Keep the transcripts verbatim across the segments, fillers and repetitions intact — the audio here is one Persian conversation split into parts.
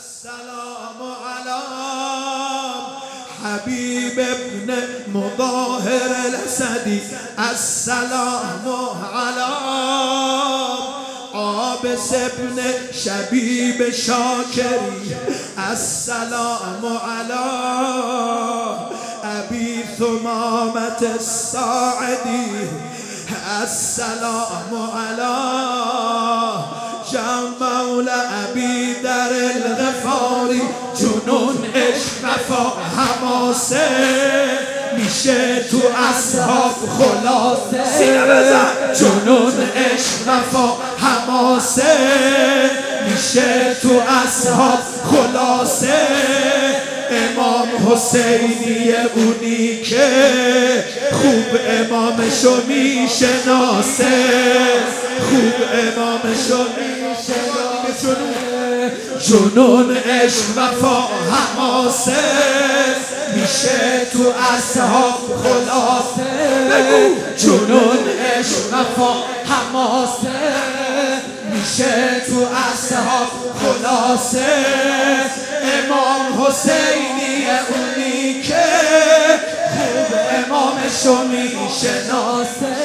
السلام على حبيب ابن مظاهر الأسدي، السلام على عابس ابن شبيب شاكري، السلام على أبي ثمامة الصاعدي، السلام على مولى أبي در الغفاری. جنون عشق وفا حماسه میشه تو اصحاب خلاصه. سینه بزن. جنون عشق وفا حماسه میشه تو اصحاب خلاصه. امام حسینی اونی که خوب امامشو میشناسه، خوب امامشو میشناسه. جنون عشق وفا حماسه میشه تو اصحاب خلاصه. جنون عشق وفا حماسه میشه تو اصحاب خلاصه. امام حسینی اونی که خوب امامشو میشناسه.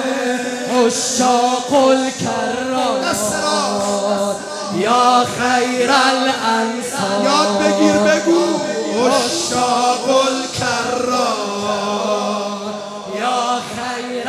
عشاق الکرام یا خیر الانصار. یاد بگیر بگو. عشاق الکرام یا خیر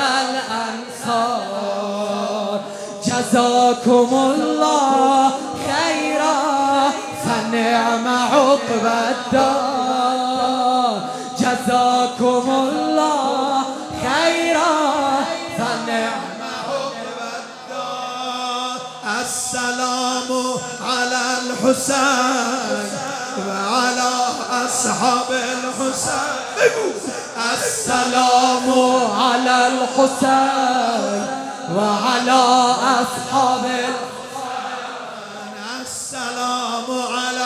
الانصار. جزاکم الله خیرا فنعم عقب الدار. جزاكم الله خيرا فنعم عقب الدار. السلام على الحسين وعلى أصحاب الحسين. السلام على الحسين وعلى أصحاب الحسين. السلام على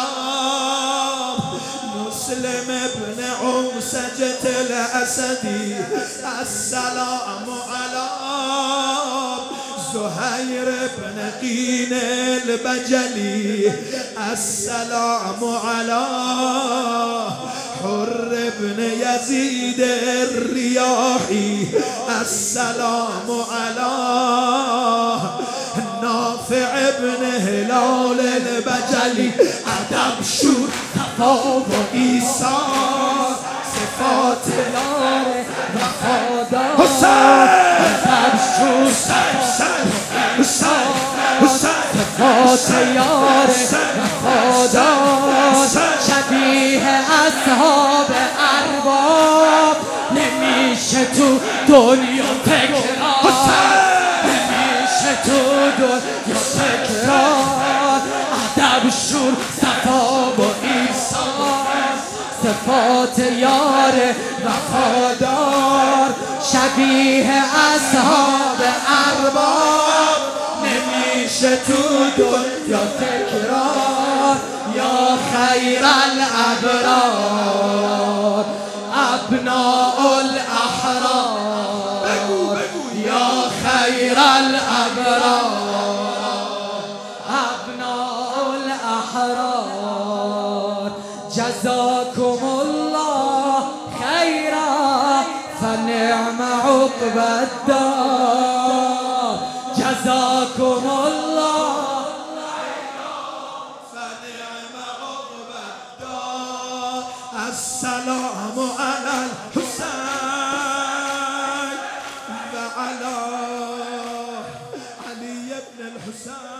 مسلم ابن عمسجة الأسدي، السلام على زهير بن قين البجلي، السلام على حر بن يزيد الرياحي، السلام على نافع ابن هلال البجلي. ادب شور تفاوت عیسی صفات یار وفادار. حسین ادب شور حسین حسین صفات یار وفادار. شبیه اصحاب ارباب نمیشه تو دنیا تکرار. نمیشه تو دنیا تکرار. ادب شور صفا و ایثار صفات یار وفادار. شبیه اصحاب ارباب نمیشه تو دنیا تکرار. یا خیر الابرار ابناء الاحرار. یا خیر الابرار ابناء الاحرار. جزاكم الله خيرا فنعم عقب الدار. جزاكم الله فنعم عقب الدار. السلام على الحسين وعلى علي بن الحسين.